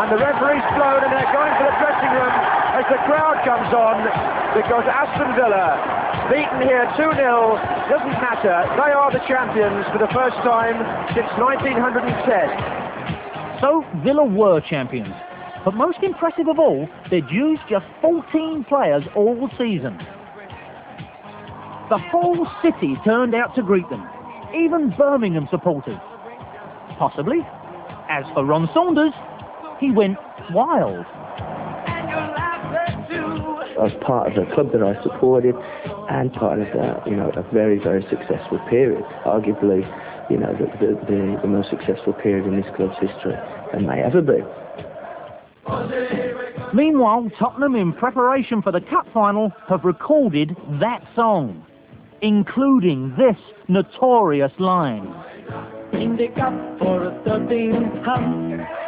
And the referee's blown, and they're going for the dressing room as the crowd comes on, because Aston Villa, beaten here 2-0, doesn't matter. They are the champions for the first time since 1910. So Villa were champions. But most impressive of all, they'd used just 14 players all season. The whole city turned out to greet them, even Birmingham supporters. Possibly. As for Ron Saunders, he went wild. I was part of a club that I supported and part of a very, very successful period. Arguably, the most successful period in this club's history and may ever be. Meanwhile, Tottenham, in preparation for the cup final, have recorded that song, including this notorious line. In the cup for a 13th hump.